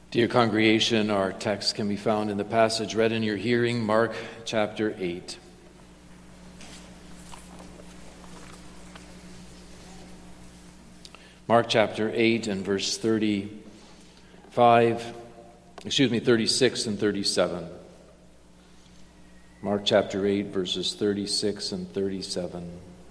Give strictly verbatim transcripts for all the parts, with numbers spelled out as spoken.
Dear congregation, our text can be found in the passage read in your hearing, Mark chapter eight. Mark chapter eight and verse thirty-five, excuse me, thirty-six and thirty-seven. Mark chapter eight, verses thirty-six and thirty-seven.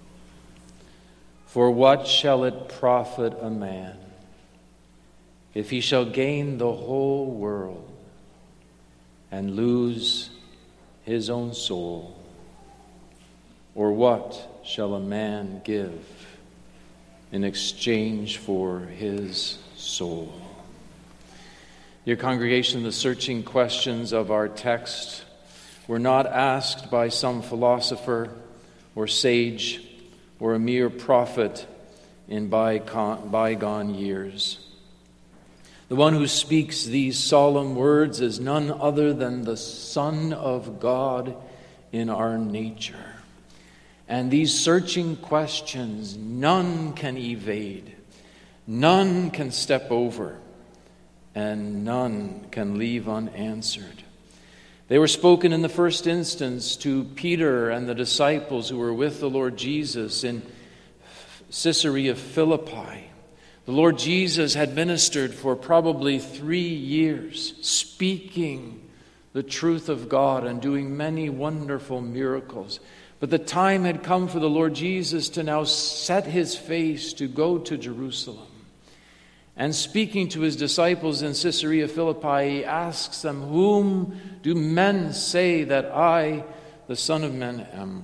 For what shall it profit a man if he shall gain the whole world and lose his own soul? Or what shall a man give in exchange for his soul? Dear congregation, the searching questions of our text were not asked by some philosopher or sage or a mere prophet in bygone years. The one who speaks these solemn words is none other than the Son of God in our nature. And these searching questions none can evade, none can step over, and none can leave unanswered. They were spoken in the first instance to Peter and the disciples who were with the Lord Jesus in Caesarea Philippi. The Lord Jesus had ministered for probably three years, speaking the truth of God and doing many wonderful miracles. But the time had come for the Lord Jesus to now set his face to go to Jerusalem. And speaking to his disciples in Caesarea Philippi, he asks them, "Whom do men say that I, the Son of Man, am?"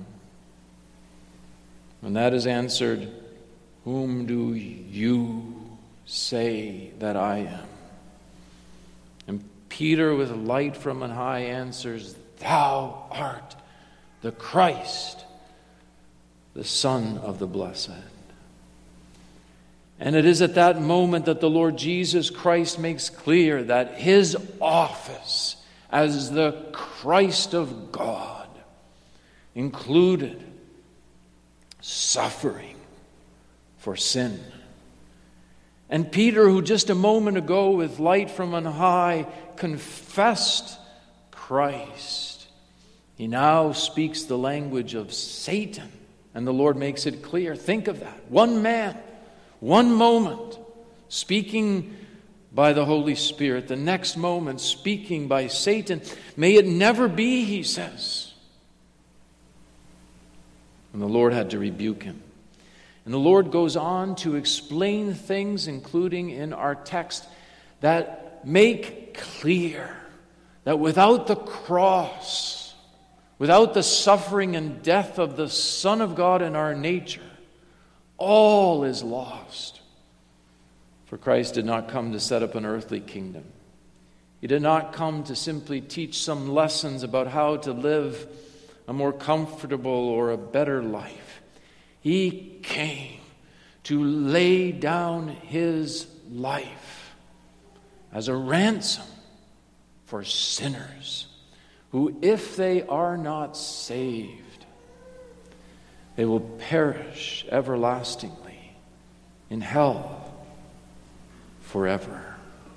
And that is answered, "Whom do you say that I am?" And Peter, with light from on high, answers, "Thou art the Christ, the Son of the Blessed." And it is at that moment that the Lord Jesus Christ makes clear that his office as the Christ of God included suffering for sin. And Peter, who just a moment ago with light from on high confessed Christ, he now speaks the language of Satan. And the Lord makes it clear. Think of that. One man, one moment, speaking by the Holy Spirit. The next moment, speaking by Satan. May it never be, he says. And the Lord had to rebuke him. And the Lord goes on to explain things, including in our text, that make clear that without the cross, without the suffering and death of the Son of God in our nature, all is lost. For Christ did not come to set up an earthly kingdom. He did not come to simply teach some lessons about how to live a more comfortable or a better life. He came to lay down his life as a ransom for sinners who, if they are not saved, they will perish everlastingly in hell forever.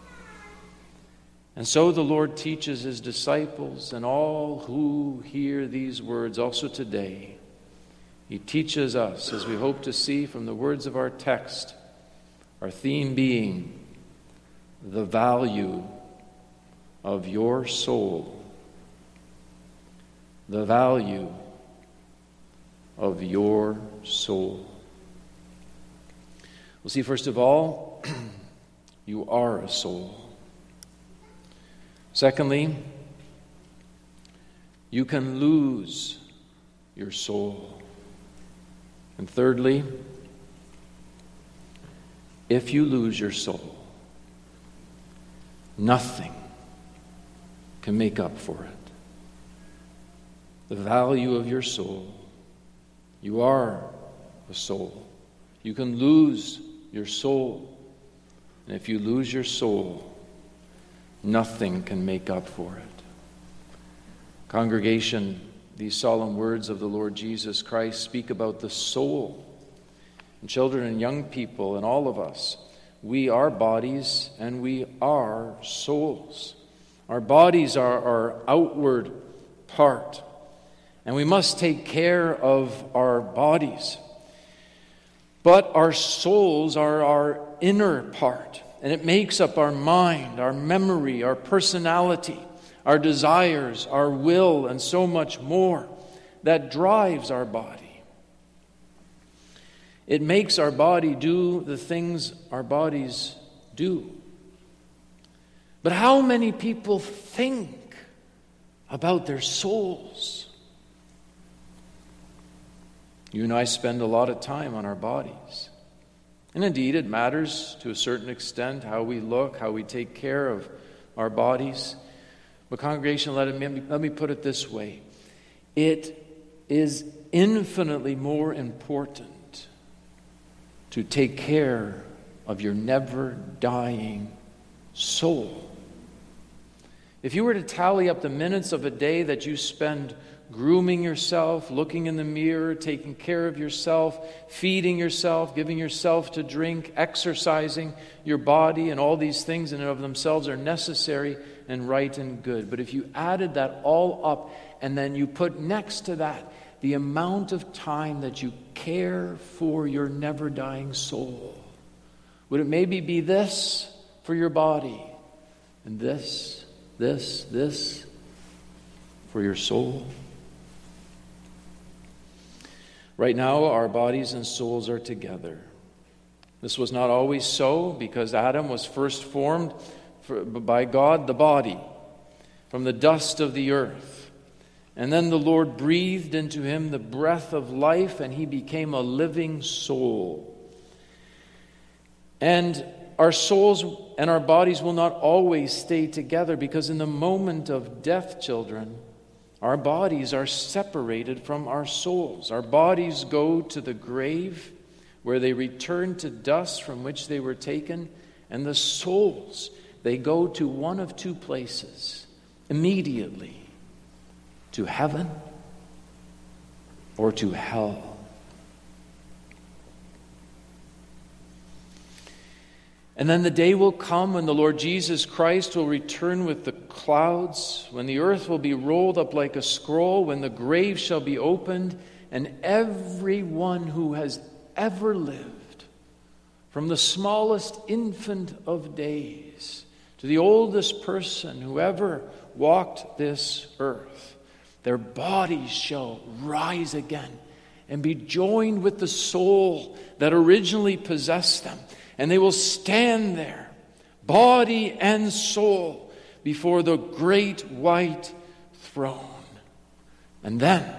And so the Lord teaches his disciples and all who hear these words also today. He teaches us, as we hope to see from the words of our text, our theme being the value of your soul. The value of your soul. We'll see, first of all, you are a soul. Secondly, you can lose your soul. And thirdly, if you lose your soul, nothing can make up for it. The value of your soul. You are a soul. You can lose your soul. And if you lose your soul, nothing can make up for it. Congregation, these solemn words of the Lord Jesus Christ speak about the soul. And children and young people and all of us, we are bodies and we are souls. Our bodies are our outward part, and we must take care of our bodies. But our souls are our inner part, and it makes up our mind, our memory, our personality, our desires, our will, and so much more that drives our body. It makes our body do the things our bodies do. But how many people think about their souls? You and I spend a lot of time on our bodies. And indeed, it matters to a certain extent how we look, how we take care of our bodies. But congregation, let me, let me put it this way. It is infinitely more important to take care of your never-dying soul. If you were to tally up the minutes of a day that you spend grooming yourself, looking in the mirror, taking care of yourself, feeding yourself, giving yourself to drink, exercising your body, and all these things in and of themselves are necessary and right and good. But if you added that all up and then you put next to that the amount of time that you care for your never-dying soul, would it maybe be this for your body and this, this, this for your soul? Right now, our bodies and souls are together. This was not always so, because Adam was first formed for, by God, the body, from the dust of the earth. And then the Lord breathed into him the breath of life, and he became a living soul. And our souls and our bodies will not always stay together, because in the moment of death, children, our bodies are separated from our souls. Our bodies go to the grave, where they return to dust from which they were taken, and the souls, they go to one of two places immediately, to heaven or to hell. And then the day will come when the Lord Jesus Christ will return with the clouds, when the earth will be rolled up like a scroll, when the grave shall be opened, and everyone who has ever lived, from the smallest infant of days to the oldest person who ever walked this earth, their bodies shall rise again and be joined with the soul that originally possessed them. And they will stand there, body and soul, before the great white throne. And then,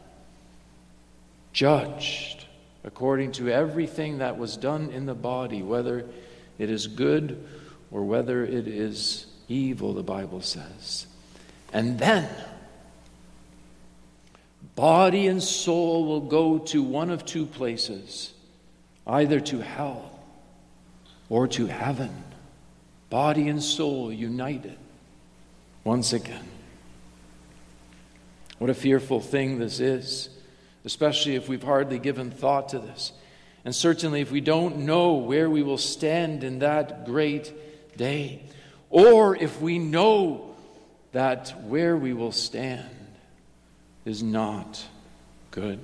judged according to everything that was done in the body, whether it is good or whether it is evil, the Bible says. And then, body and soul will go to one of two places, either to hell or to heaven. Body and soul united once again. What a fearful thing this is, especially if we've hardly given thought to this. And certainly if we don't know where we will stand in that great day, or if we know that where we will stand is not good.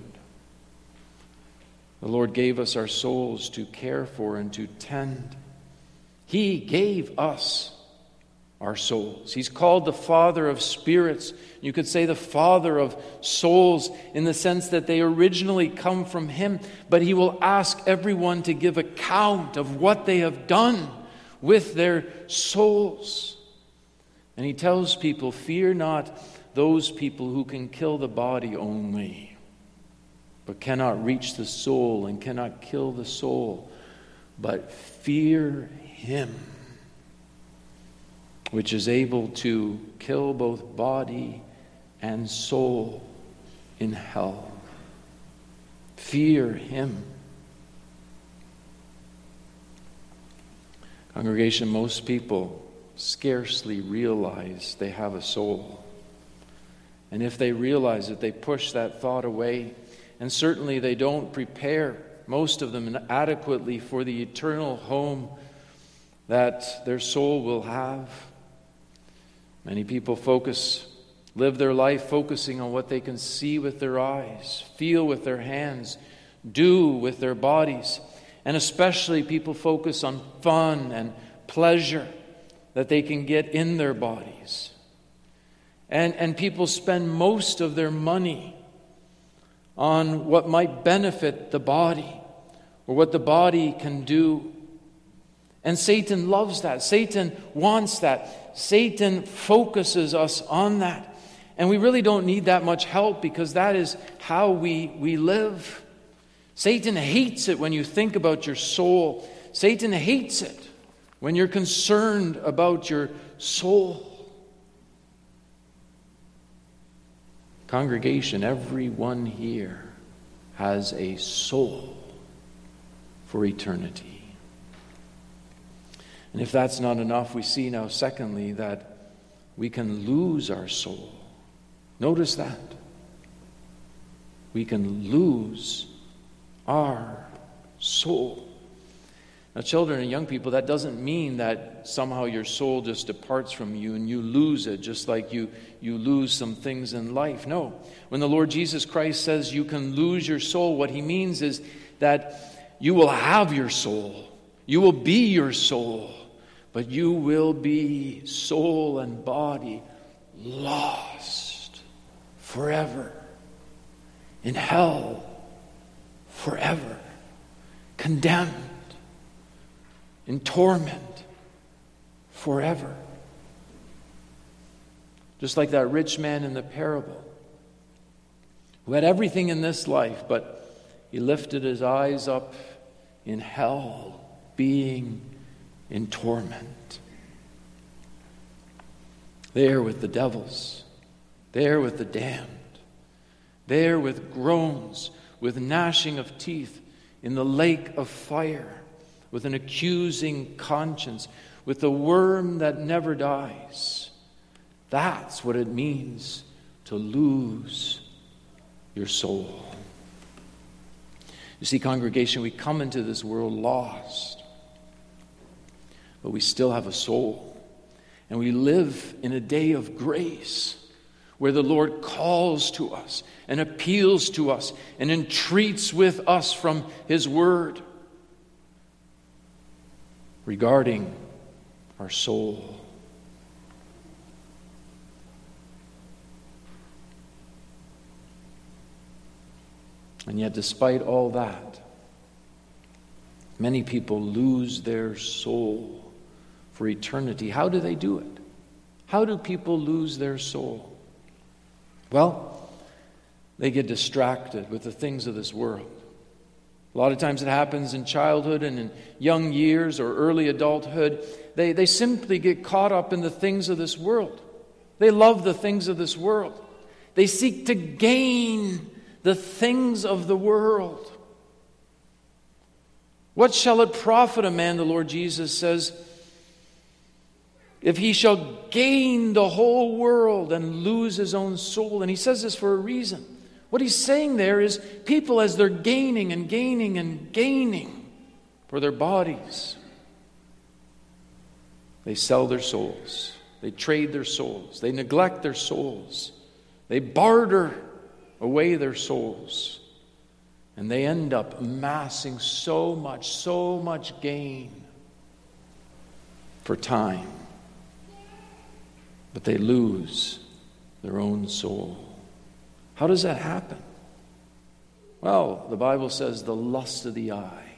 The Lord gave us our souls to care for and to tend. He gave us our souls. He's called the Father of spirits. You could say the Father of souls in the sense that they originally come from Him, but He will ask everyone to give account of what they have done with their souls. And He tells people, fear not those people who can kill the body only, but cannot reach the soul and cannot kill the soul, but fear Him, which is able to kill both body and soul in hell. Fear Him. Congregation, most people scarcely realize they have a soul. And if they realize it, they push that thought away. And certainly they don't prepare, most of them, adequately for the eternal home that their soul will have. Many people focus, live their life focusing on what they can see with their eyes, feel with their hands, do with their bodies. And especially people focus on fun and pleasure that they can get in their bodies. And, and people spend most of their money on what might benefit the body or what the body can do. And Satan loves that. Satan wants that. Satan focuses us on that. And we really don't need that much help because that is how we, we live. Satan hates it when you think about your soul. Satan hates it when you're concerned about your soul. Congregation, everyone here has a soul for eternity. And if that's not enough, we see now, secondly, that we can lose our soul. Notice that. We can lose our soul. Now, children and young people, that doesn't mean that somehow your soul just departs from you and you lose it, just like you, you lose some things in life. No. When the Lord Jesus Christ says you can lose your soul, what he means is that you will have your soul. You will be your soul. But you will be soul and body lost forever in hell forever, condemned in torment forever. Just like that rich man in the parable who had everything in this life, but he lifted his eyes up in hell, being in torment. There with the devils, there with the damned, there with groans, with gnashing of teeth, in the lake of fire, with an accusing conscience, with the worm that never dies. That's what it means to lose your soul. You see, congregation, we come into this world lost, but we still have a soul. And we live in a day of grace where the Lord calls to us and appeals to us and entreats with us from His Word regarding our soul. And yet, despite all that, many people lose their soul for eternity. How do they do it? How do people lose their soul? Well, they get distracted with the things of this world. A lot of times it happens in childhood and in young years or early adulthood. They, they simply get caught up in the things of this world. They love the things of this world. They seek to gain the things of the world. What shall it profit a man, the Lord Jesus says, if he shall gain the whole world and lose his own soul? And he says this for a reason. What he's saying there is people, as they're gaining and gaining and gaining for their bodies, they sell their souls. They trade their souls. They neglect their souls. They barter away their souls. And they end up amassing so much, so much gain for time. But they lose their own soul. How does that happen? Well, the Bible says the lust of the eye,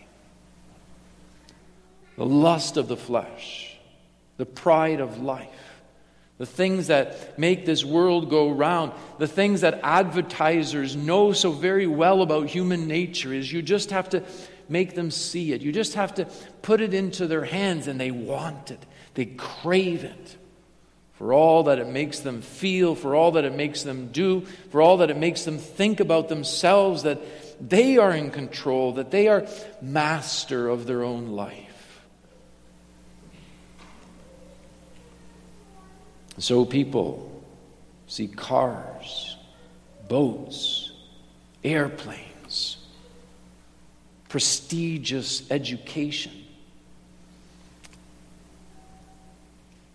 the lust of the flesh, the pride of life, the things that make this world go round, the things that advertisers know so very well about human nature is you just have to make them see it. You just have to put it into their hands and they want it. They crave it. For all that it makes them feel, for all that it makes them do, for all that it makes them think about themselves, that they are in control, that they are master of their own life. So people see cars, boats, airplanes, prestigious education,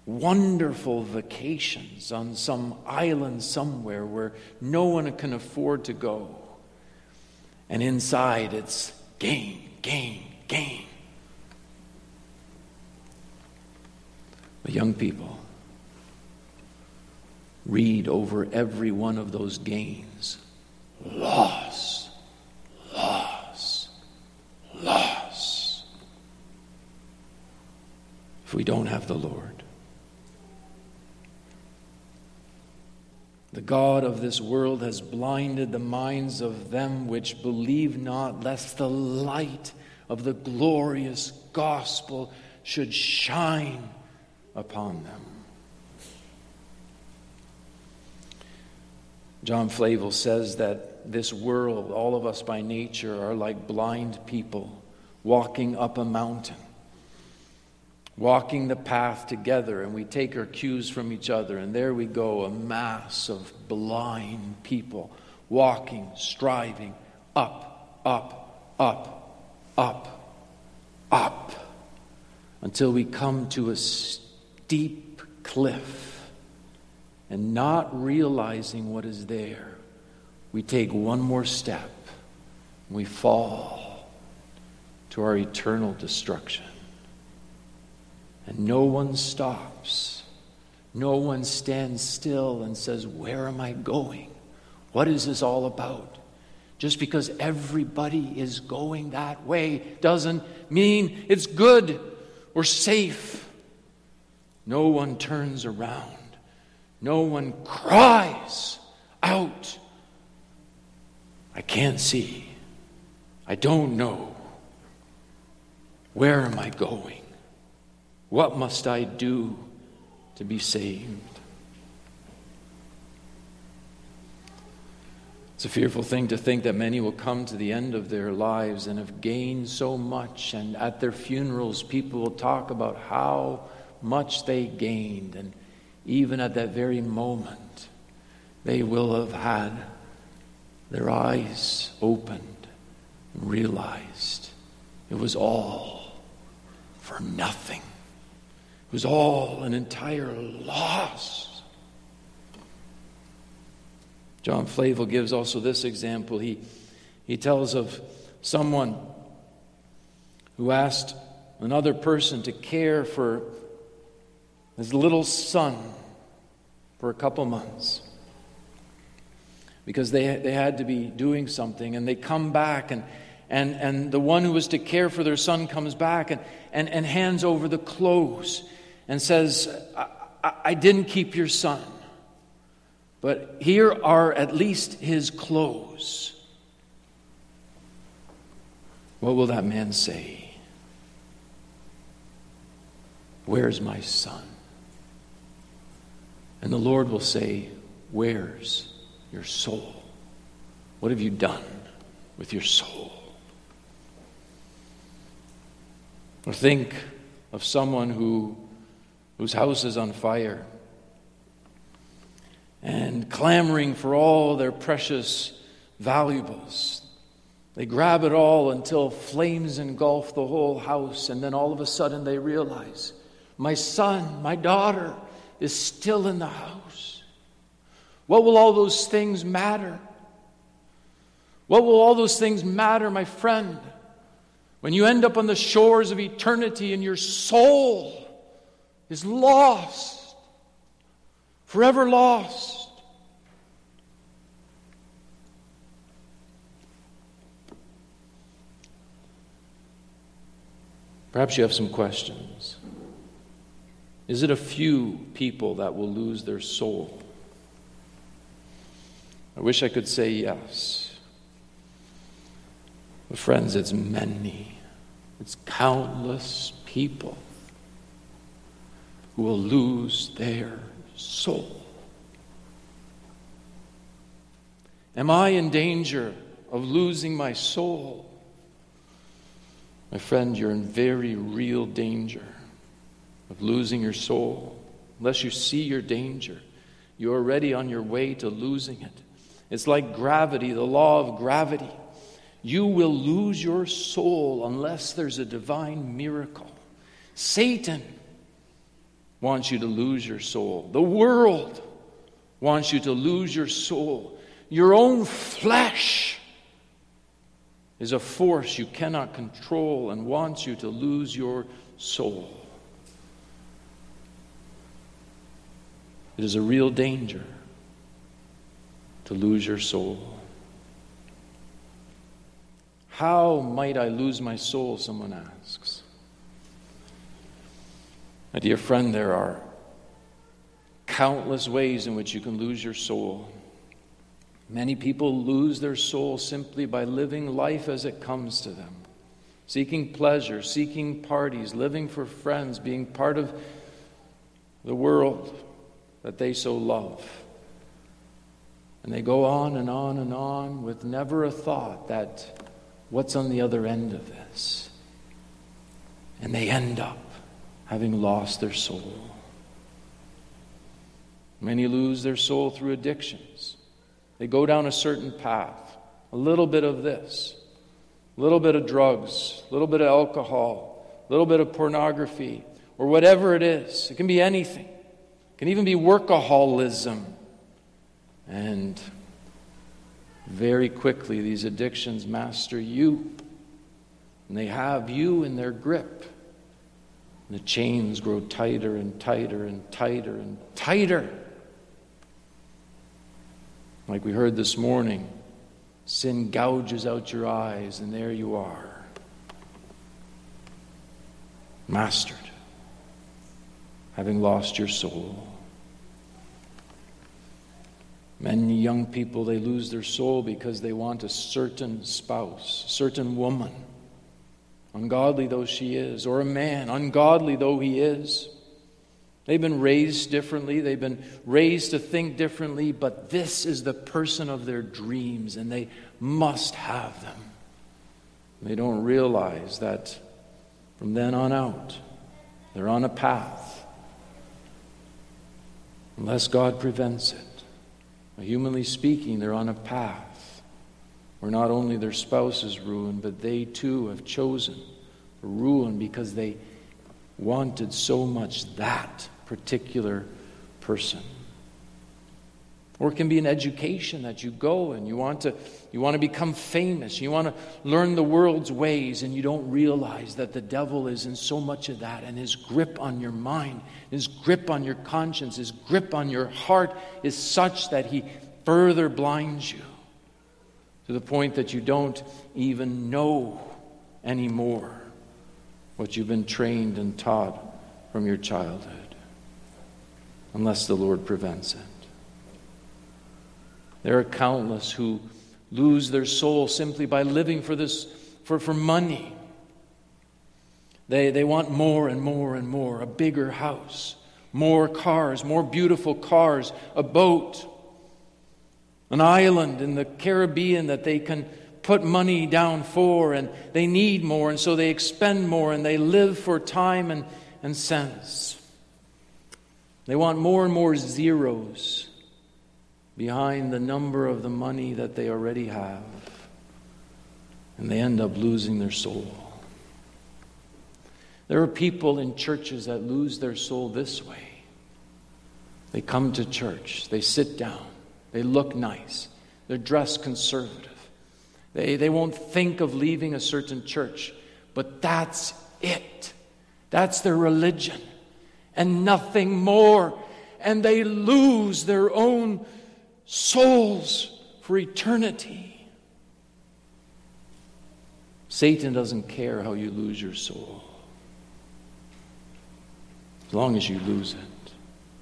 wonderful vacations on some island somewhere where no one can afford to go. And inside it's gain, gain, gain. But young people, read over every one of those gains. Loss, loss, loss. If we don't have the Lord. The God of this world has blinded the minds of them which believe not, lest the light of the glorious gospel should shine upon them. John Flavel says that this world, all of us by nature, are like blind people walking up a mountain, walking the path together, and we take our cues from each other, and there we go, a mass of blind people walking, striving, up, up, up, up, up, until we come to a steep cliff. And not realizing what is there, we take one more step, and we fall to our eternal destruction. And no one stops. No one stands still and says, where am I going? What is this all about? Just because everybody is going that way doesn't mean it's good or safe. No one turns around. No one cries out, I can't see. I don't know. Where am I going? What must I do to be saved? It's a fearful thing to think that many will come to the end of their lives and have gained so much, and at their funerals people will talk about how much they gained, and even at that very moment, they will have had their eyes opened and realized it was all for nothing. It was all an entire loss. John Flavel gives also this example. He, he tells of someone who asked another person to care for his little son for a couple months because they they had to be doing something, and they come back, and and and the one who was to care for their son comes back and and, and hands over the clothes and says, I, I, I didn't keep your son, but here are at least his clothes. What will that man say? Where's my son? And the Lord will say, where's your soul? What have you done with your soul? Or think of someone who whose house is on fire and clamoring for all their precious valuables. They grab it all until flames engulf the whole house, and then all of a sudden they realize, my son, my daughter is still in the house. What will all those things matter? What will all those things matter, my friend, when you end up on the shores of eternity and your soul is lost, forever lost? Perhaps you have some questions. Is it a few people that will lose their soul? I wish I could say yes. But friends, it's many. It's countless people who will lose their soul. Am I in danger of losing my soul? My friend, you're in very real danger of losing your soul. Unless you see your danger, you're already on your way to losing it. It's like gravity, the law of gravity. You will lose your soul unless there's a divine miracle. Satan wants you to lose your soul. The world wants you to lose your soul. Your own flesh is a force you cannot control and wants you to lose your soul. It is a real danger to lose your soul. How might I lose my soul, someone asks. My dear friend, there are countless ways in which you can lose your soul. Many people lose their soul simply by living life as it comes to them, seeking pleasure, seeking parties, living for friends, being part of the world that they so love. And they go on and on and on with never a thought that what's on the other end of this? And they end up having lost their soul. Many lose their soul through addictions. They go down a certain path, a little bit of this, a little bit of drugs, a little bit of alcohol, a little bit of pornography, or whatever it is. It can be anything. It can even be workaholism. And very quickly, these addictions master you. And they have you in their grip. And the chains grow tighter and tighter and tighter and tighter. Like we heard this morning, sin gouges out your eyes, and there you are, mastered, having lost your soul. Many young people, they lose their soul because they want a certain spouse, a certain woman, ungodly though she is, or a man, ungodly though he is. They've been raised differently. They've been raised to think differently, but this is the person of their dreams, and they must have them. They don't realize that from then on out, they're on a path, unless God prevents it. Humanly speaking, they're on a path where not only their spouse is ruined, but they too have chosen ruin because they wanted so much that particular person. Or it can be an education that you go and you want to you want to become famous. You want to learn the world's ways, and you don't realize that the devil is in so much of that, and his grip on your mind, his grip on your conscience, his grip on your heart is such that he further blinds you to the point that you don't even know anymore what you've been trained and taught from your childhood, unless the Lord prevents it. There are countless who lose their soul simply by living for this, for, for money. They, they want more and more and more, a bigger house, more cars, more beautiful cars, a boat, an island in the Caribbean that they can put money down for, and they need more, and so they expend more, and they live for time and, and cents. They want more and more zeros behind the number of the money that they already have, and they end up losing their soul. There are people in churches that lose their soul this way. They come to church, they sit down, they look nice, they're dressed conservative. They, they won't think of leaving a certain church, but that's it. That's their religion, and nothing more. And they lose their own souls for eternity. Satan doesn't care how you lose your soul, as long as you lose it.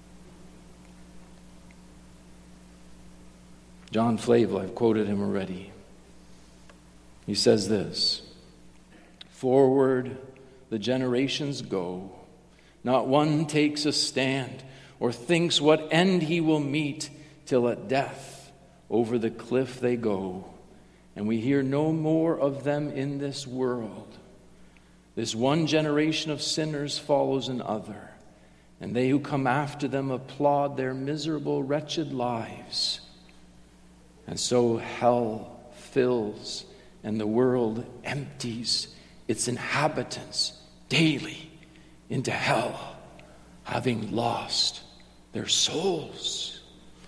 John Flavel, I've quoted him already. He says this: forward the generations go, not one takes a stand or thinks what end he will meet, till at death over the cliff they go, and we hear no more of them in this world. This one generation of sinners follows another, and they who come after them applaud their miserable, wretched lives. And so hell fills, and the world empties its inhabitants daily into hell. having lost their souls.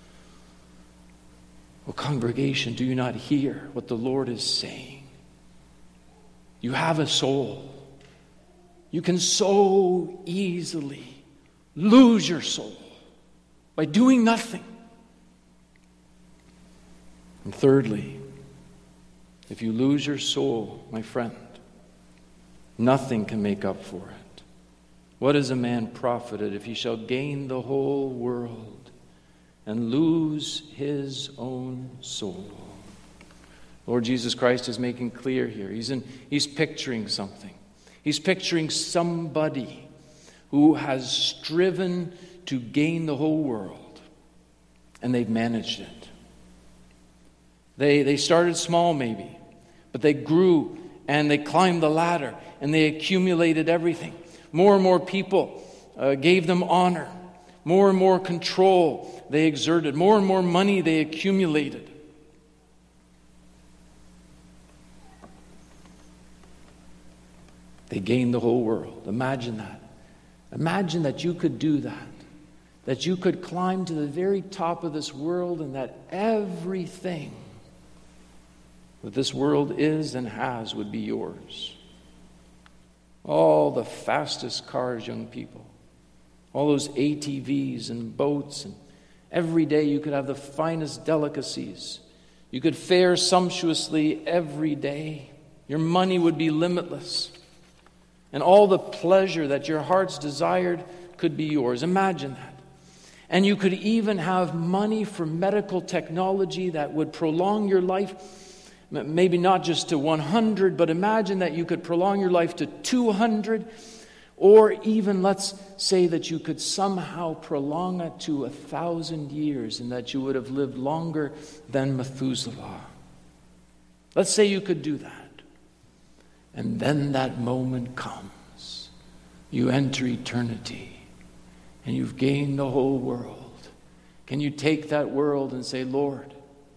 Well, congregation, do you not hear what the Lord is saying? You have a soul. You can so easily lose your soul by doing nothing. And thirdly, if you lose your soul, my friend, nothing can make up for it. What is a man profited if he shall gain the whole world and lose his own soul? Lord Jesus Christ is making clear here. He's, in, he's picturing something. He's picturing somebody who has striven to gain the whole world, and they've managed it. They, they started small maybe, but they grew and they climbed the ladder and they accumulated everything. More and more people uh, gave them honor. More and more control they exerted. More and more money they accumulated. They gained the whole world. Imagine that. Imagine that you could do that. That you could climb to the very top of this world and that everything that this world is and has would be yours. All the fastest cars, young people. All those A T Vs and boats. And every day you could have the finest delicacies. You could fare sumptuously every day. Your money would be limitless. And all the pleasure that your heart's desired could be yours. Imagine that. And you could even have money for medical technology that would prolong your life. Maybe not just to one hundred, but imagine that you could prolong your life to two hundred. Or even, let's say that you could somehow prolong it to a thousand years and that you would have lived longer than Methuselah. Let's say you could do that. And then that moment comes. You enter eternity and you've gained the whole world. Can you take that world and say, Lord,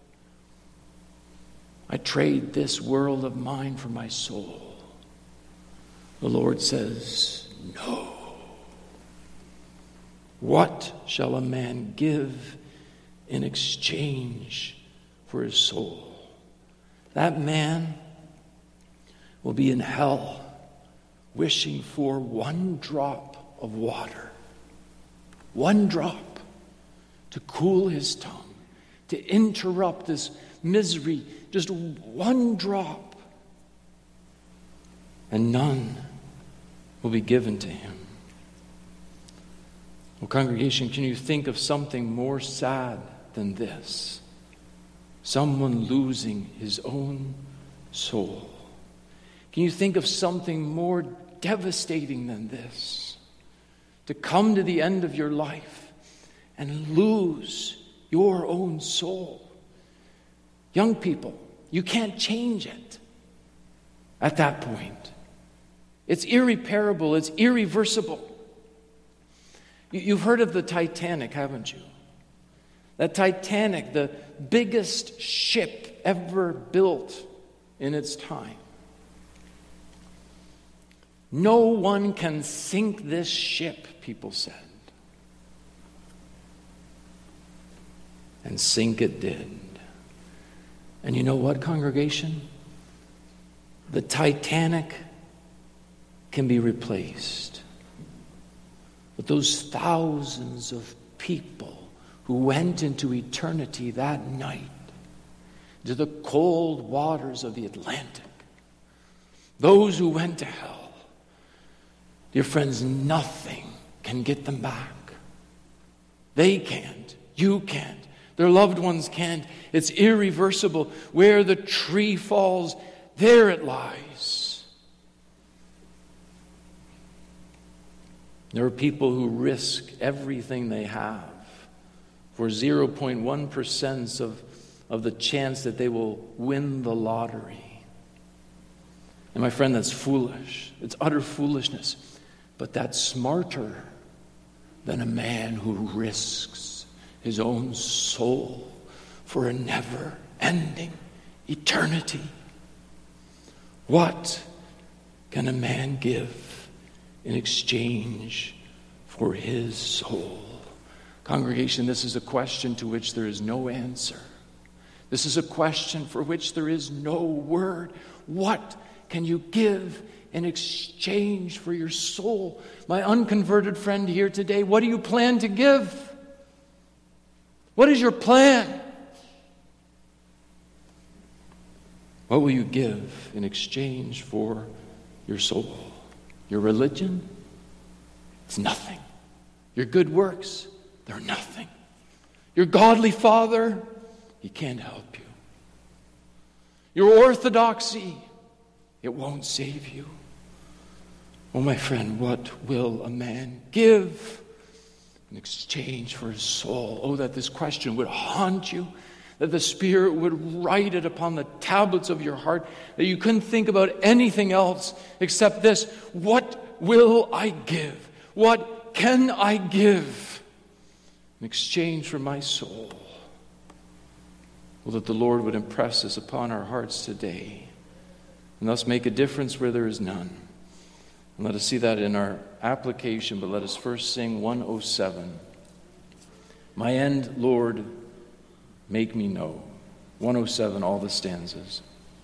I trade this world of mine for my soul? The Lord says, no. What shall a man give in exchange for his soul? That man will be in hell wishing for one drop of water. One drop to cool his tongue, to interrupt this misery. Just one drop. And none will be given to him. Well, congregation, can you think of something more sad than this? Someone losing his own soul. Can you think of something more devastating than this? To come to the end of your life and lose your own soul. Young people, you can't change it at that point. It's irreparable. It's irreversible. You've heard of the Titanic, haven't you? That Titanic, the biggest ship ever built in its time. No one can sink this ship, people said. And sink it did. And you know what, congregation? The Titanic can be replaced. But those thousands of people who went into eternity that night, to the cold waters of the Atlantic, those who went to hell, dear friends, nothing can get them back. They can't. You can't. Their loved ones can't. It's irreversible. Where the tree falls, there it lies. There are people who risk everything they have for zero point one percent of, of the chance that they will win the lottery. And my friend, that's foolish. It's utter foolishness. But that's smarter than a man who risks his own soul for a never-ending eternity. What can a man give in exchange for his soul. Congregation, this is a question to which there is no answer. This is a question for which there is no word. What can you give in exchange for your soul? My unconverted friend here today, what do you plan to give? What is your plan? What will you give in exchange for your soul? Your religion? It's nothing. Your good works? They're nothing. Your godly father? He can't help you. Your orthodoxy? It won't save you. Oh, my friend, what will a man give in exchange for his soul? Oh, that this question would haunt you, that the Spirit would write it upon the tablets of your heart, that you couldn't think about anything else except this. What will I give? What can I give in exchange for my soul? Well, that the Lord would impress this upon our hearts today, and thus make a difference where there is none. And let us see that in our application, but let us first sing one oh seven. My end, Lord, make me know. one oh seven, all the stanzas.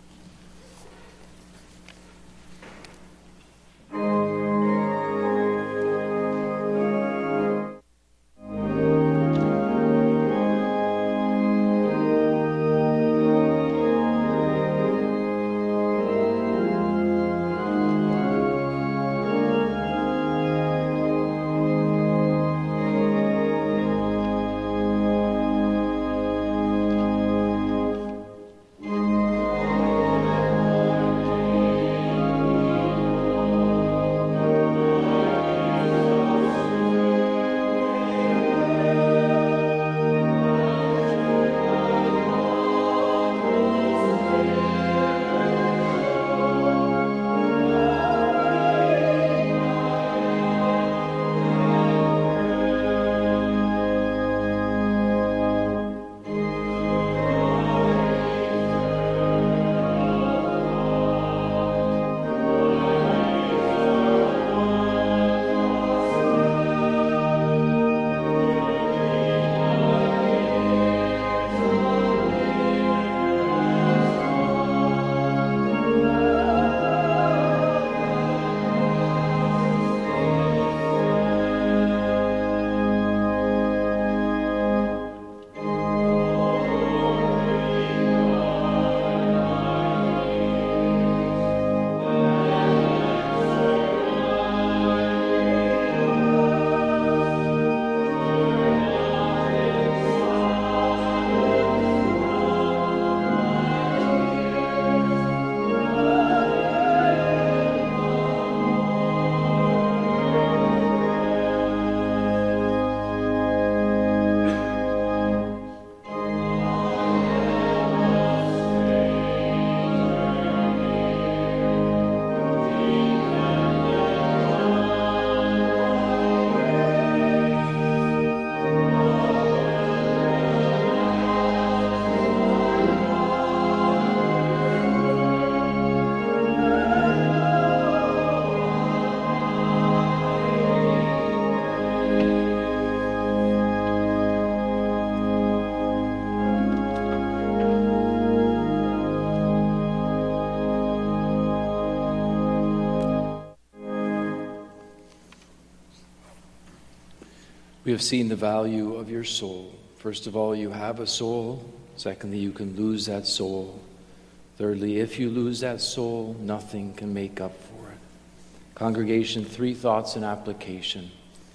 We have seen the value of your soul. First of all, you have a soul. Secondly, you can lose that soul. Thirdly, if you lose that soul, nothing can make up for it. Congregation, three thoughts in application.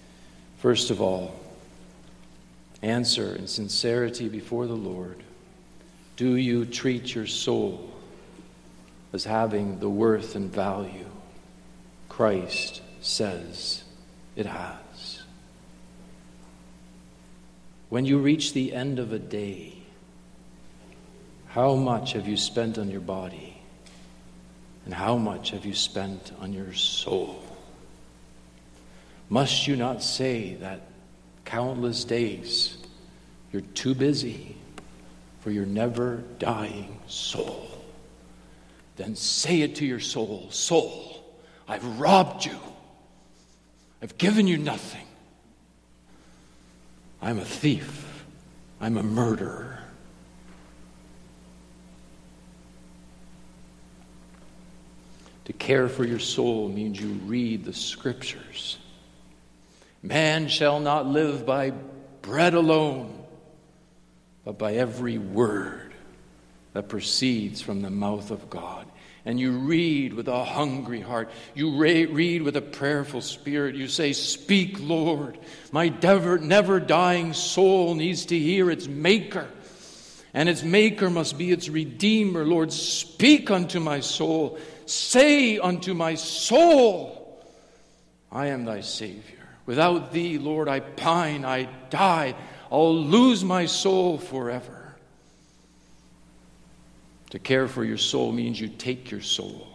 First of all, answer in sincerity before the Lord. Do you treat your soul as having the worth and value Christ says it has? When you reach the end of a day, how much have you spent on your body? And how much have you spent on your soul? Must you not say that countless days you're too busy for your never-dying soul? Then say it to your soul, soul, I've robbed you. I've given you nothing. I'm a thief. I'm a murderer. To care for your soul means you read the Scriptures. Man shall not live by bread alone, but by every word that proceeds from the mouth of God. And you read with a hungry heart. You re- read with a prayerful spirit. You say, speak, Lord. My never, never dying soul needs to hear its Maker. And its Maker must be its Redeemer. Lord, speak unto my soul. Say unto my soul, I am thy Savior. Without thee, Lord, I pine, I die. I'll lose my soul forever. To care for your soul means you take your soul.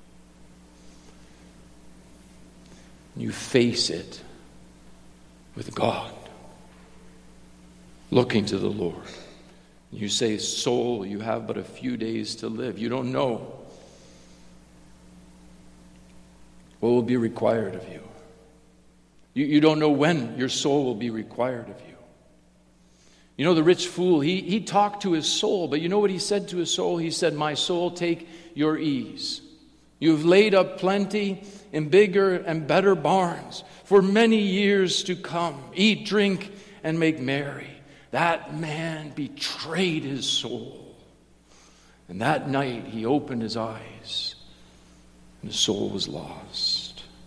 You face it with God, looking to the Lord. You say, soul, you have but a few days to live. You don't know what will be required of you. You, you don't know when your soul will be required of you. You know, the rich fool, he, he talked to his soul, but you know what he said to his soul? He said, my soul, take your ease. You've laid up plenty in bigger and better barns for many years to come. Eat, drink, and make merry. That man betrayed his soul. And that night he opened his eyes, and his soul was lost.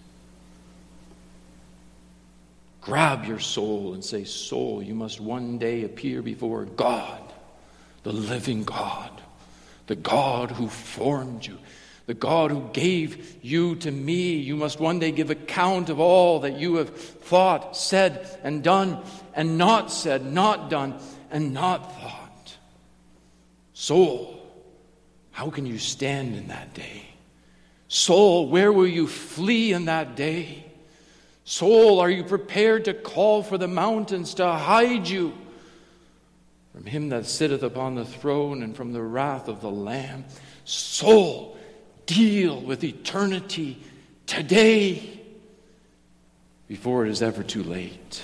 Grab your soul and say, soul, you must one day appear before God, the living God, the God who formed you, the God who gave you to me. You must one day give account of all that you have thought, said, and done, and not said, not done, and not thought. Soul, how can you stand in that day? Soul, where will you flee in that day? Soul, are you prepared to call for the mountains to hide you from him that sitteth upon the throne and from the wrath of the Lamb? Soul, deal with eternity today before it is ever too late.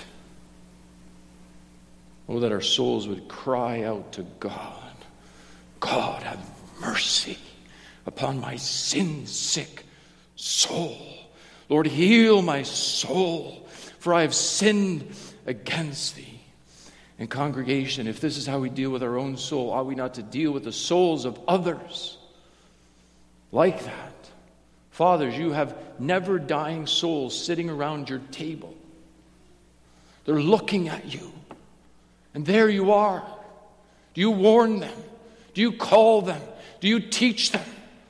Oh, that our souls would cry out to God, God, have mercy upon my sin-sick soul. Lord, heal my soul, for I have sinned against thee. And congregation, if this is how we deal with our own soul, ought we not to deal with the souls of others like that? Fathers, you have never dying souls sitting around your table. They're looking at you. And there you are. Do you warn them? Do you call them? Do you teach them?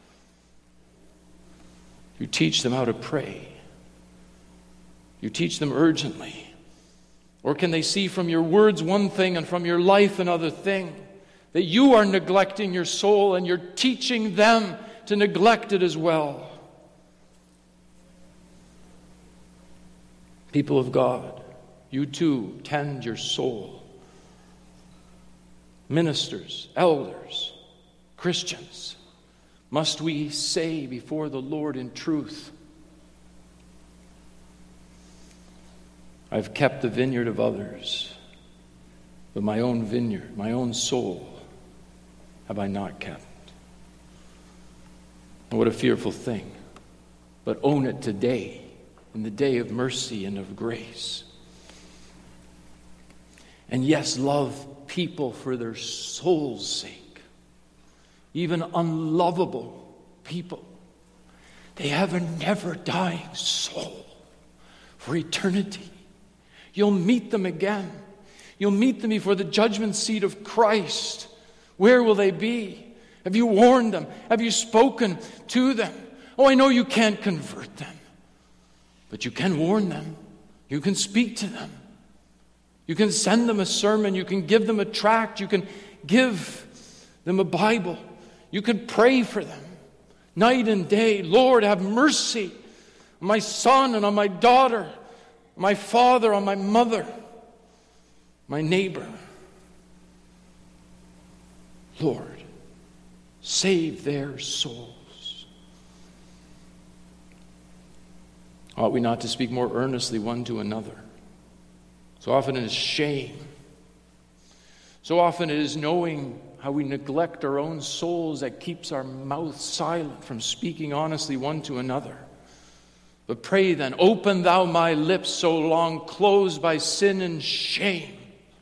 You teach them how to pray. You teach them urgently. Or can they see from your words one thing and from your life another thing? That you are neglecting your soul and you're teaching them to neglect it as well. People of God, you too tend your soul. Ministers, elders, Christians, must we say before the Lord in truth, I've kept the vineyard of others, but my own vineyard, my own soul, have I not kept. What a fearful thing. But own it today, in the day of mercy and of grace. And yes, love people for their soul's sake. Even unlovable people. They have a never dying soul for eternity. You'll meet them again. You'll meet them before the judgment seat of Christ. Where will they be? Have you warned them? Have you spoken to them? Oh, I know you can't convert them, but you can warn them. You can speak to them. You can send them a sermon. You can give them a tract. You can give them a Bible. You can pray for them night and day. Lord, have mercy on my son and on my daughter, on my father, on my mother, my neighbor. Lord, save their souls. Ought we not to speak more earnestly one to another? So often it is shame. So often it is knowing how we neglect our own souls that keeps our mouth silent from speaking honestly one to another. But pray then, open thou my lips so long closed by sin and shame.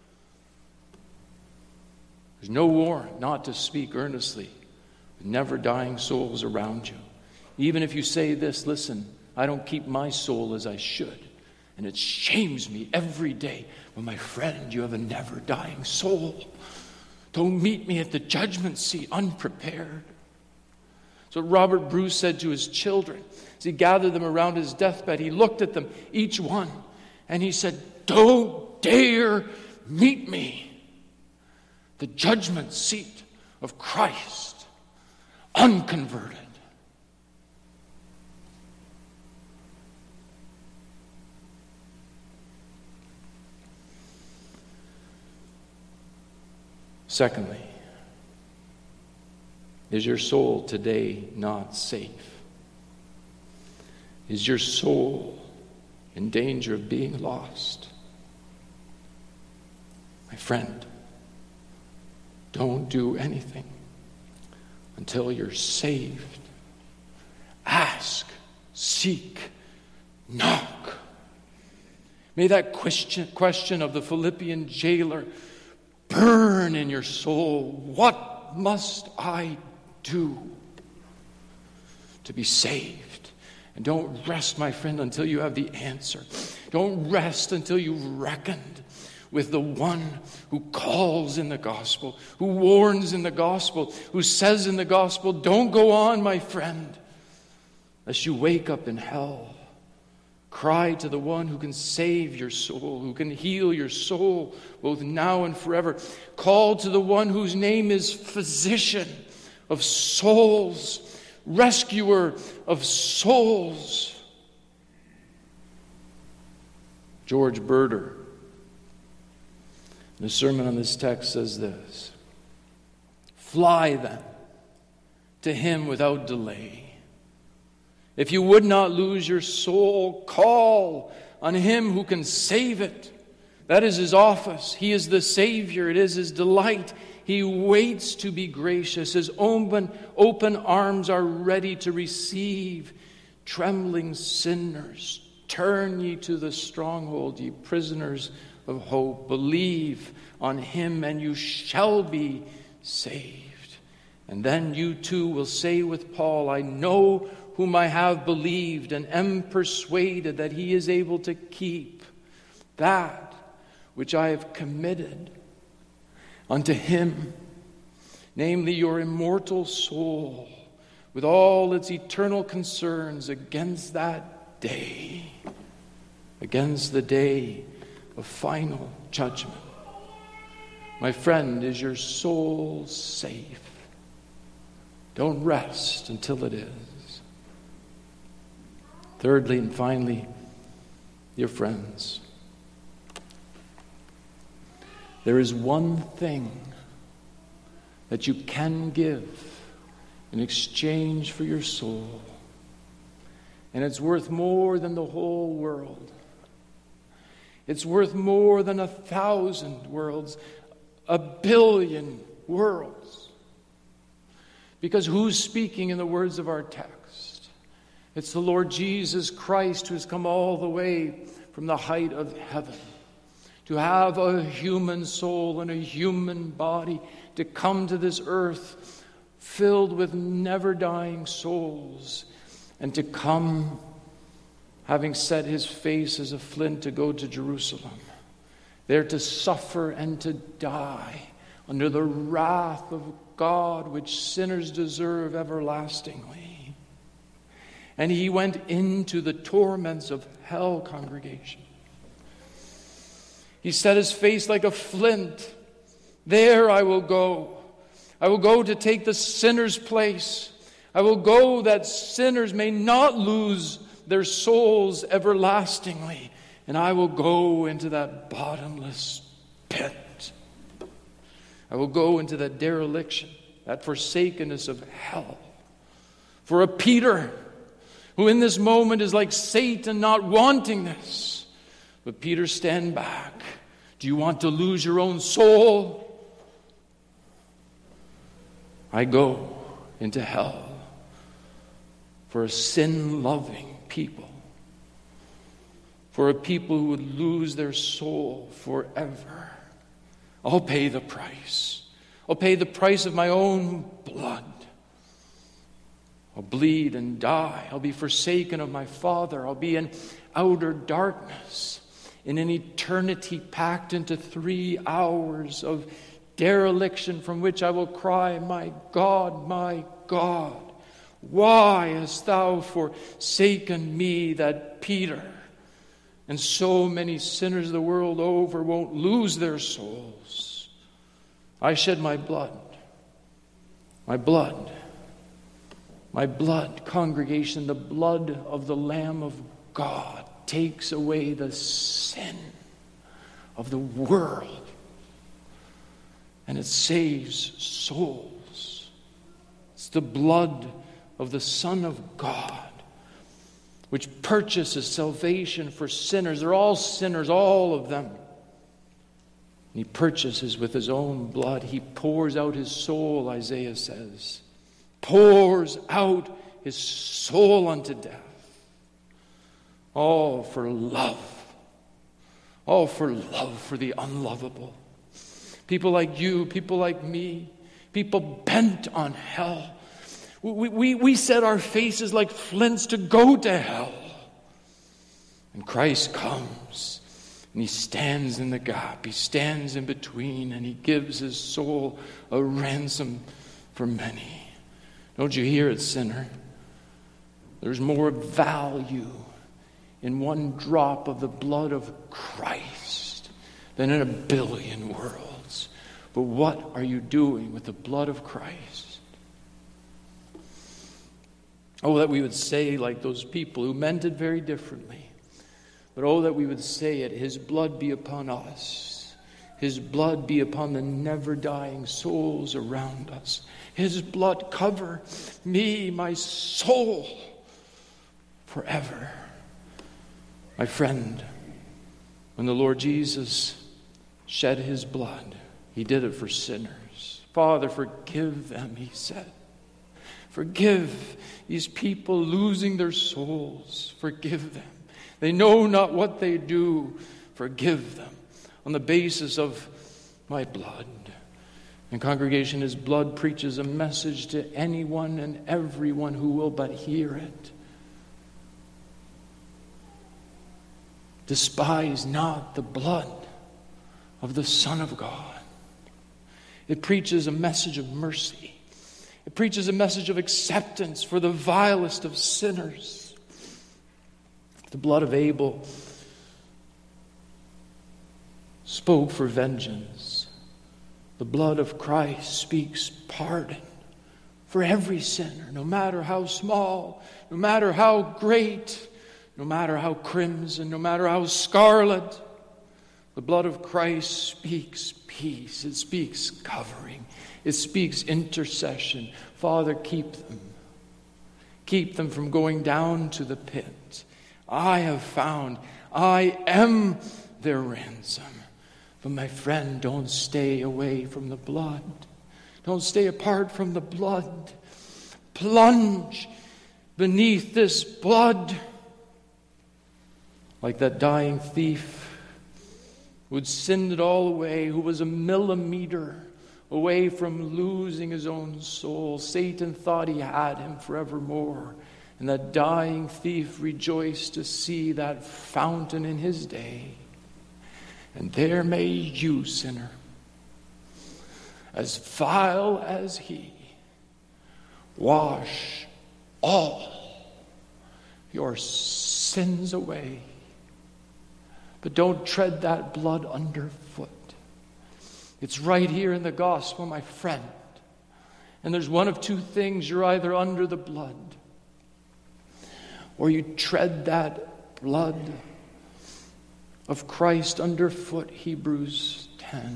There's no warrant not to speak earnestly with never dying souls around you. Even if you say this, listen, I don't keep my soul as I should, and it shames me every day. Well, my friend, you have a never dying soul. Don't meet me at the judgment seat unprepared. So Robert Bruce said to his children, as he gathered them around his deathbed, he looked at them, each one, and he said, don't dare meet me. The judgment seat of Christ, unconverted. Secondly, is your soul today not safe? Is your soul in danger of being lost? My friend, don't do anything until you're saved. Ask, seek, knock. May that question, question of the Philippian jailer burn in your soul. What must I do to be saved? And don't rest, my friend, until you have the answer. Don't rest until you've reckoned with the one who calls in the gospel, who warns in the gospel, who says in the gospel, don't go on, my friend, lest you wake up in hell. Cry to the one who can save your soul, who can heal your soul, both now and forever. Call to the one whose name is Physician of souls, Rescuer of souls. George Berger, in the sermon on this text, says this: fly then to him without delay. If you would not lose your soul, call on him who can save it. That is his office. He is the Savior. It is his delight. He waits to be gracious. His open, open arms are ready to receive trembling sinners. Turn ye to the stronghold, ye prisoners of hope. Believe on him, and you shall be saved. And then you too will say with Paul, I know whom I have believed, and am persuaded that he is able to keep that which I have committed unto him, namely your immortal soul, with all its eternal concerns, against that day, against the day of final judgment. My friend, is your soul safe? Don't rest until it is. Thirdly and finally, dear friends, there is one thing that you can give in exchange for your soul, and it's worth more than the whole world. It's worth more than a thousand worlds, a billion worlds. Because who's speaking in the words of our text? It's the Lord Jesus Christ, who has come all the way from the height of heaven to have a human soul and a human body, to come to this earth filled with never-dying souls, and to come having set his face as a flint to go to Jerusalem, there to suffer and to die under the wrath of God which sinners deserve everlastingly. And he went into the torments of hell, congregation. He set his face like a flint. There I will go. I will go to take the sinner's place. I will go that sinners may not lose their souls everlastingly. And I will go into that bottomless pit. I will go into that dereliction, that forsakenness of hell. For a Peter, who in this moment is like Satan, not wanting this, But Peter, stand back. Do you want to lose your own soul? I go into hell for a sin-loving people, for a people who would lose their soul forever. I'll pay the price. I'll pay the price of my own blood. I'll bleed and die. I'll be forsaken of my Father. I'll be in outer darkness, in an eternity packed into three hours of dereliction from which I will cry, my God, my God, why hast thou forsaken me? That Peter and so many sinners the world over won't lose their souls. I shed my blood, my blood, my blood, congregation, the blood of the Lamb of God takes away the sin of the world, and it saves souls. It's the blood of the Son of God, which purchases salvation for sinners. They're all sinners, all of them. And he purchases with his own blood. He pours out his soul, Isaiah says. Pours out his soul unto death. All for love. All for love for the unlovable. People like you, people like me, people bent on hell. We, we, we set our faces like flints to go to hell. And Christ comes, and he stands in the gap. He stands in between, and he gives his soul a ransom for many. Don't you hear it, sinner? There's more value in one drop of the blood of Christ than in a billion worlds. But what are you doing with the blood of Christ? Oh, that we would say like those people who meant it very differently. But oh, that we would say it, his blood be upon us. His blood be upon the never-dying souls around us. His blood cover me, my soul, forever. My friend, when the Lord Jesus shed his blood, he did it for sinners. Father, forgive them, he said. Forgive these people losing their souls. Forgive them. They know not what they do. Forgive them on the basis of my blood. And congregation, his blood preaches a message to anyone and everyone who will but hear it. Despise not the blood of the Son of God. It preaches a message of mercy. It preaches a message of acceptance for the vilest of sinners. The blood of Abel spoke for vengeance. The blood of Christ speaks pardon for every sinner, no matter how small, no matter how great, no matter how crimson, no matter how scarlet. The blood of Christ speaks peace. It speaks covering. It speaks intercession. Father, keep them. Keep them from going down to the pit. I have found, I am their ransom. But my friend, don't stay away from the blood. Don't stay apart from the blood. Plunge beneath this blood. Like that dying thief who had sinned it all away, who was a millimeter away from losing his own soul. Satan thought he had him forevermore. And that dying thief rejoiced to see that fountain in his day. And there may you, sinner, as vile as he, wash all your sins away. But don't tread that blood underfoot. It's right here in the gospel, my friend. And there's one of two things. You're either under the blood, or you tread that blood of Christ underfoot, Hebrews ten.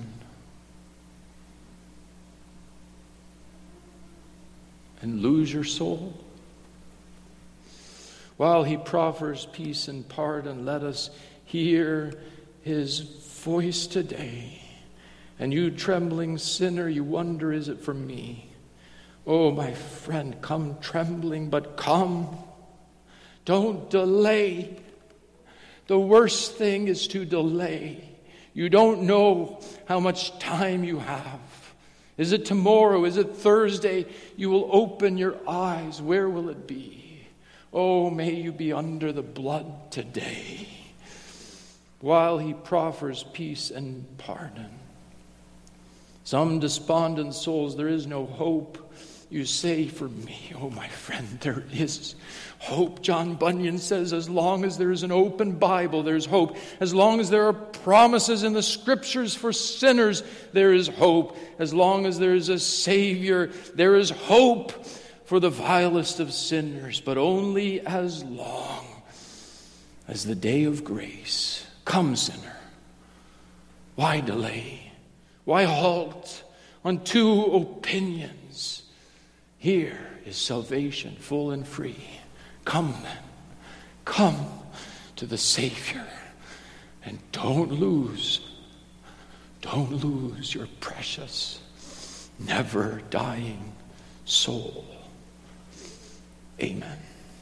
And lose your soul. While he proffers peace and pardon, let us hear his voice today. And you trembling sinner, you wonder, is it for me? Oh, my friend, come trembling, but come. Don't delay. The worst thing is to delay. You don't know how much time you have. Is it tomorrow? Is it Thursday? You will open your eyes. Where will it be? Oh, may you be under the blood today, while he proffers peace and pardon. Some despondent souls, there is no hope. You say, for me, oh my friend, there is hope. John Bunyan says, as long as there is an open Bible, there's hope. As long as there are promises in the Scriptures for sinners, there is hope. As long as there is a Savior, there is hope for the vilest of sinners. But only as long as the day of grace. Come, sinner. Why delay? Why halt on two opinions? Here is salvation, full and free. Come then. Come to the Savior. And don't lose, don't lose your precious, never dying soul. Amen.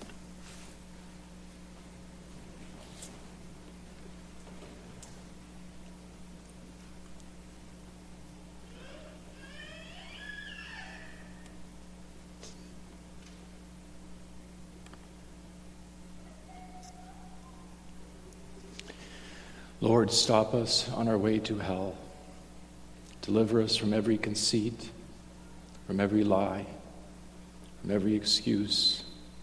Lord, stop us on our way to hell. Deliver us from every conceit, from every lie, from every excuse.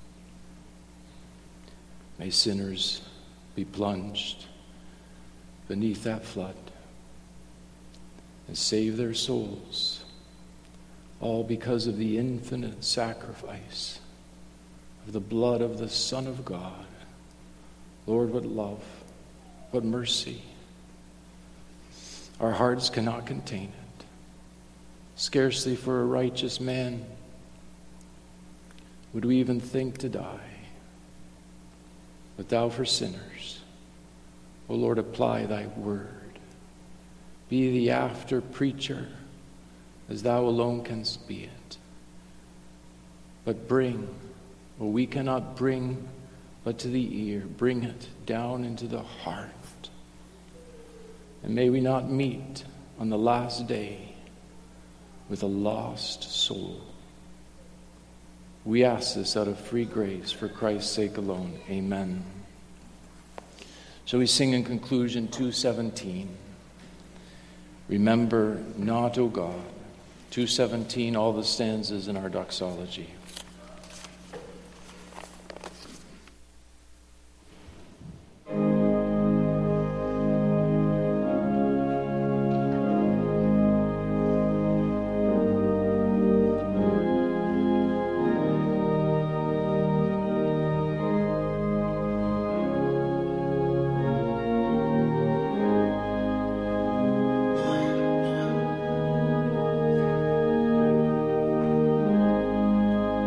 May sinners be plunged beneath that flood and save their souls, all because of the infinite sacrifice of the blood of the Son of God. Lord, what love, what mercy. Our hearts cannot contain it. Scarcely for a righteous man would we even think to die. But thou for sinners, O Lord, apply thy word. Be the after preacher as thou alone canst be it. But bring, what we cannot bring but to the ear, bring it down into the heart. And may we not meet on the last day with a lost soul. We ask this out of free grace for Christ's sake alone. Amen. Shall we sing in conclusion two seventeen? Remember not, O God. two seventeen, all the stanzas in our doxology. Thank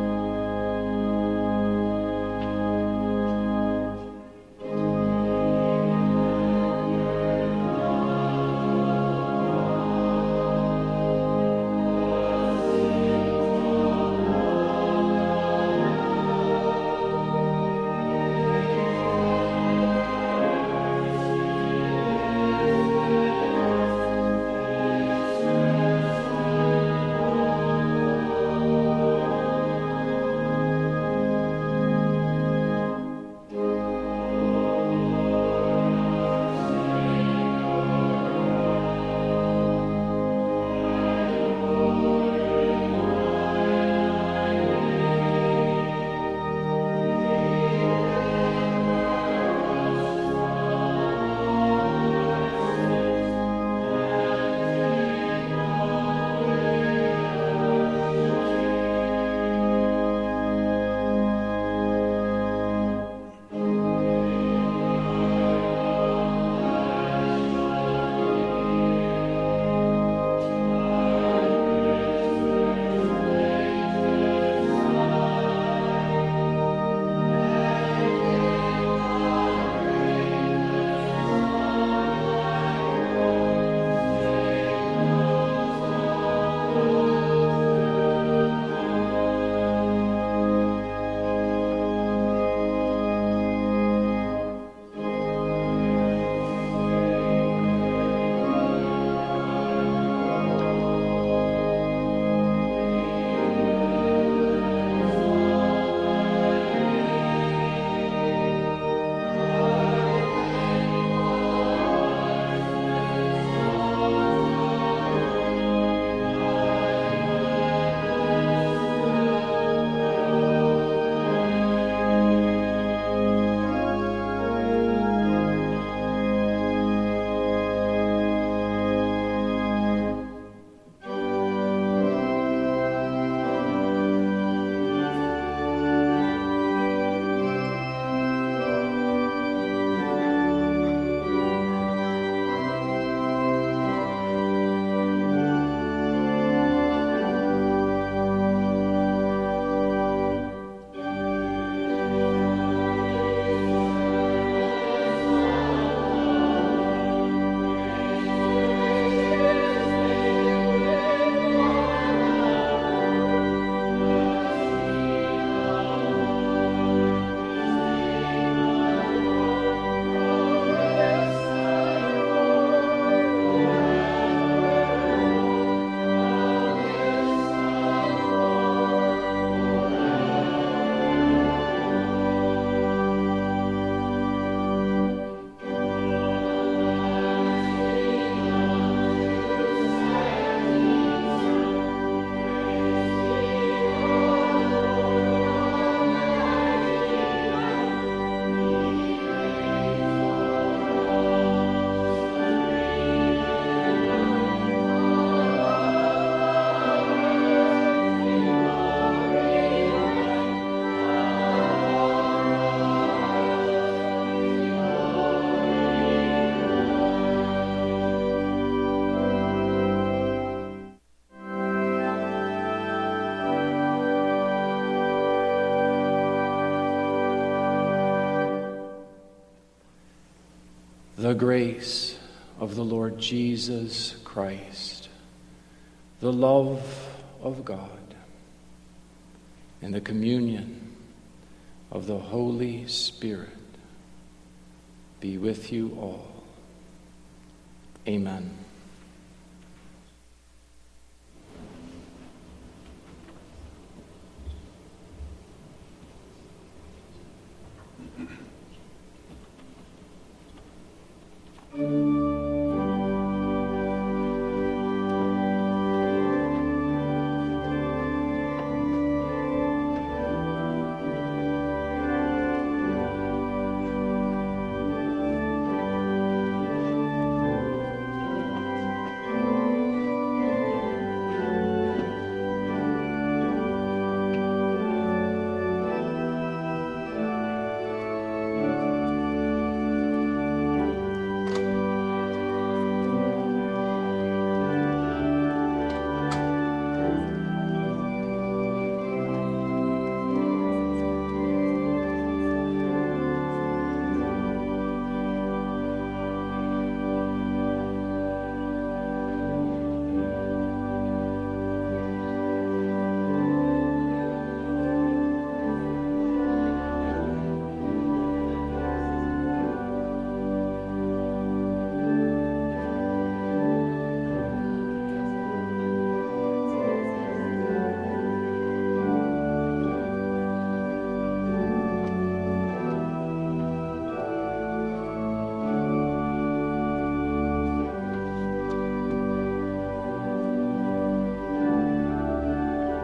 the grace of the Lord Jesus Christ, the love of God, and the communion of the Holy Spirit be with you all. Amen.